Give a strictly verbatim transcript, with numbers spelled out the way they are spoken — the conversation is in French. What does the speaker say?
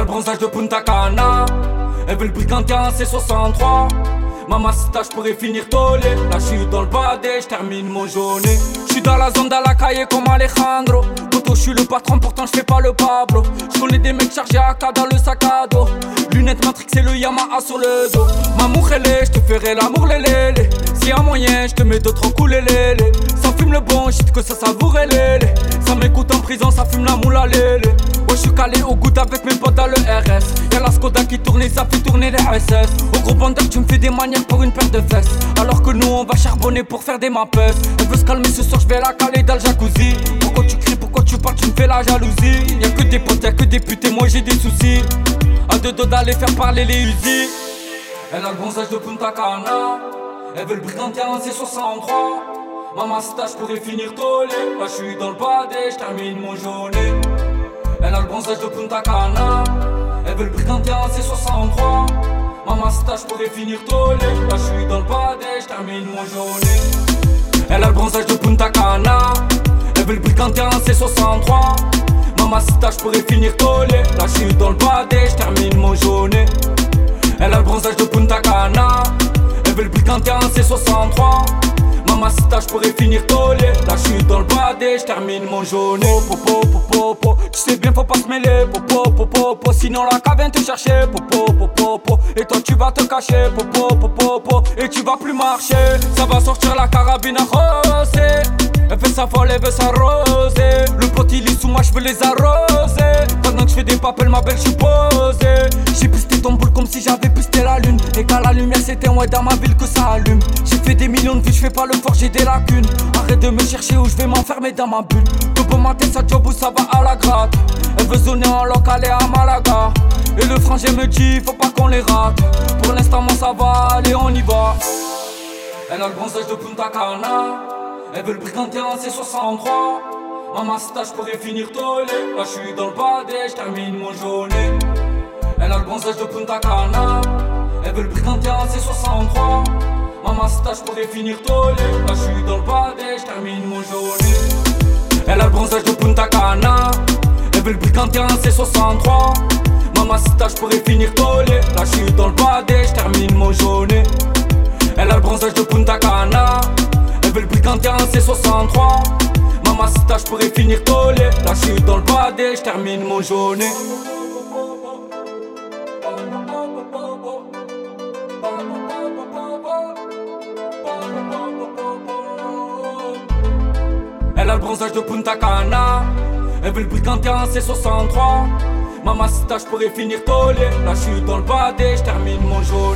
le bronzage de Punta Cana. Elle veut le briganter en C soixante-trois. Mamacita, j'pourrais finir tolé. Là j'suis dans le badé, j'termine mon jaunet. J'suis dans la zone de la caille comme Alejandro. Poto, j'suis le patron, pourtant j'fais pas le Pablo. J'connais des mecs chargés à K dans le sac à dos. Lunettes Matrix et le Yamaha sur le dos. Mamour elle j'te ferai l'amour lélé. S'il y a moyen, j'te mets d'autres coups lélé. Ça fume le bon shit que ça savoure lélé. Ça m'écoute en prison, ça fume la moula lélé. Ouais j'suis calé au goût avec mes potes dans le R S. Y'a la Skoda qui tourne et ça fait tourner les S S. Au gros bandeur tu me fais des manières pour une paire de fesses. Alors que nous on va charbonner pour faire des mappes. Elle veut se calmer ce soir, j'vais la caler dans le jacuzzi. Pourquoi tu cries, pourquoi tu parles, tu me fais la jalousie. Y'a que des potes, y'a que des putes et moi j'ai des soucis. À deux dos d'aller faire parler les Uzi. Elle a le bronzage de Punta Cana. Elle veut le briganter en C soixante-trois. Mamacita, j'pourrais finir tolé. Là j'suis dans le badé, j'termine mon jaunet. Elle a le bronzage de Punta Cana. Elle veut le briganter en C soixante-trois. Mamacita, j'pourrais finir tolé. Là j'suis dans le badé, j'termine mon jaunet. Elle a le bronzage de Punta Cana. Elle veut le briganter en C soixante-trois. Mamacita, j'pourrais finir tolé. Là j'suis dans le badé, j'termine mon jaunet. Elle a le bronzage de Punta Cana. Elle veut le briganter en C soixante-trois. Mamacita, j'pourrais finir tolé. Là j'suis dans le badé, j'termine mon jaunet. Popo, popo, popo, tu sais bien faut pas se mêler. Popo, popo, popo, sinon la cave vient te chercher. Popo, popo, popo, et toi tu vas te cacher. Popo, popo, popo, et tu vas plus marcher. Ça va sortir la carabine à rosée. Elle fait sa folle, elle veut s'arroser. Le pot il est sous moi, j'veux les arroser. Pendant que j'fais des papels, ma belle, j'suis posé. J'ai pisté ton boule comme si j'avais pisté la lune. Et quand la lumière s'éteint, ouais, dans ma ville que ça allume. J'ai fait des millions de vues, j'fais pas le fort, j'ai des lacunes. Arrête de me chercher ou j'vais m'enfermer dans ma bulle. Tout matin, ça job ou ça va à la gratte. Elle veut zoner en local et à Malaga. Et le frangin me dit, faut pas qu'on les rate. Pour l'instant, moi ça va, allez, on y va. Elle a le bronzage de Punta Cana. Elle veut le briganter en C soixante-trois. Mamacita, j'pourrais finir tolé. Là j'suis dans le badé, j'termine mon jaunet. Elle a le bronzage de Punta Cana. Elle veut le briganter en C soixante-trois. Mamacita, j'pourrais finir tolé. Là j'suis dans le badé, j'termine mon jaunet. Elle a le bronzage de Punta Cana. Elle veut le briganter en C soixante-trois. Mamacita, j'pourrais finir tolé. Là j'suis dans le badé, j'termine mon jaunet. Elle a le bronzage de Punta Cana. Elle veut le briganter en C soixante-trois. Mamacita, j'pourrais finir tolé. Là j'suis dans le badé, j'termine mon jaunet. Elle a le bronzage de Punta Cana. Elle veut le briganter en C soixante-trois. Mamacita, j'pourrais finir tolé. Là j'suis dans le badé, j'termine mon jaunet.